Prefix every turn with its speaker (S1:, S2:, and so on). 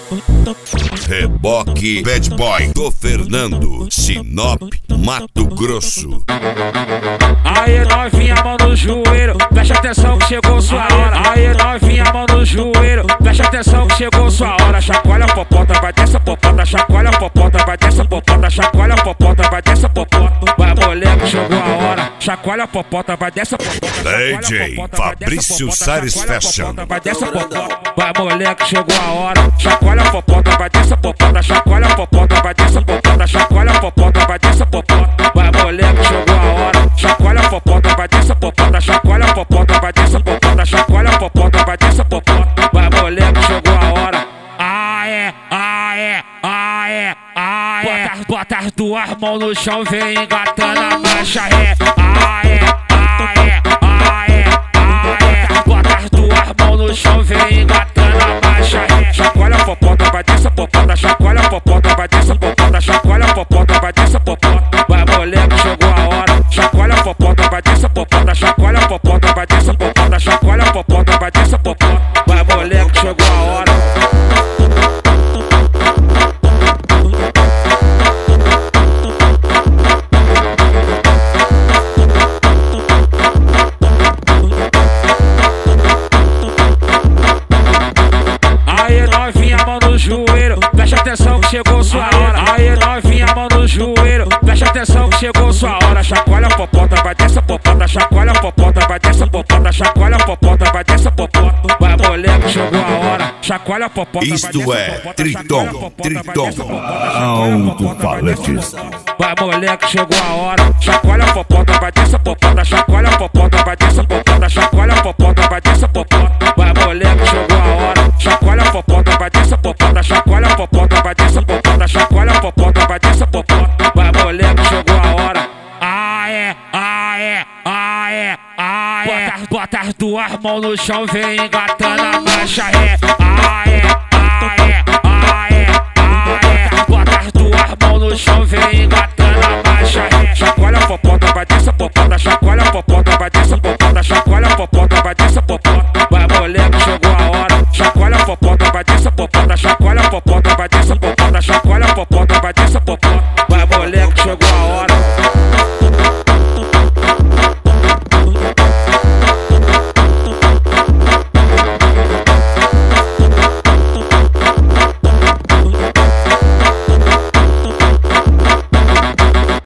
S1: Reboque Bad Boy do Fernando, Sinop, Mato Grosso.
S2: Aí novinha, mão no joelho, presta atenção que chegou sua hora. Aí novinha, mão no joelho, presta atenção que chegou sua hora. Chacoalha a popota, vai dessa popota, chacoalha a popota, vai dessa popota, chacoalha a popota, vai dessa popota. Vai moleque, chegou a hora. Chacoalha a popota, vai dessa popota.
S1: DJ Fabrício Sares Fashion.
S2: Vai dessa popota. Vai moleque, chegou a hora. Chacoalha a popota, vai dessa popota, chacoalha a popota, vai dessa popota, chacoalha a popota, vai dessa popota. Vai moleque, chegou a hora. Chacoalha a popota, vai dessa popota, chacoalha a popota, vai dessa popota, chacoalha a popota, vai dessa popota. Vai moleque, chegou a hora. Aê, aê, aê, aê. Bota as duas mãos no chão, vem engatando a marcha ré. Aê, aê, aê, aê. Bota as duas mãos no chão, vem engatando a marcha ré. Chacoalha a popota, vai dessa popota, chacoalha a popota, vai dessa popota, chacoalha a popota, vai dessa popota. Vai moleque, chegou a hora. Chacoalha a popota, vai dessa popota, chacoalha a popota, vai dessa popota, chacoalha a popota, vai dessa popota. Vai moleque, chegou a hora. Aí novinha, mão no joelho, presta atenção que chegou sua hora. Aí novinha, mão no joelho, presta atenção que chegou sua hora. Chacoalha a popota, vai dessa popota, chacoalha a popota, vai dessa popota, chacoalha a popota, vai dessa popota. Vai moleque, chegou a hora. Chacoalha a popota.
S1: Isto é Triton, Triton.
S3: Alto-falantes.
S2: Vai moleque, chegou a hora. Chacoalha a popota, vai dessa popota, chacoalha a popota, vai dessa popota, chacoalha a popota, vai dessa popota. Vai moleque, chegou a hora. Chacoalha a popota, vai dessa popota, chacoalha a popota, vai dessa popota, chacoalha a popota, vai dessa popota. Vai moleque, chegou a hora. Aê, aê, aê, aê. Bota as duas mãos no chão, vem engatando a marcha ré. Aê,